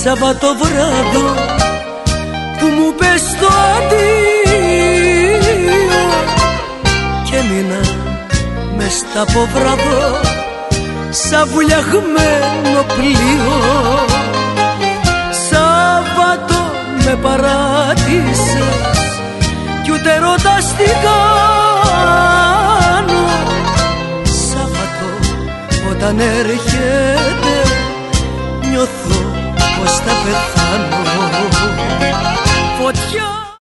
Σαββατοβράδο που μου πες το αντίο και μείνα μες στα ποβράδο σαν βουλιαγμένο πλοίο. Σάββατο με παράτησες κι ούτε ρωτάς τι κάνω. Σάββατο όταν έρχεται νιώθω πως θα πεθάνω. Φωτιά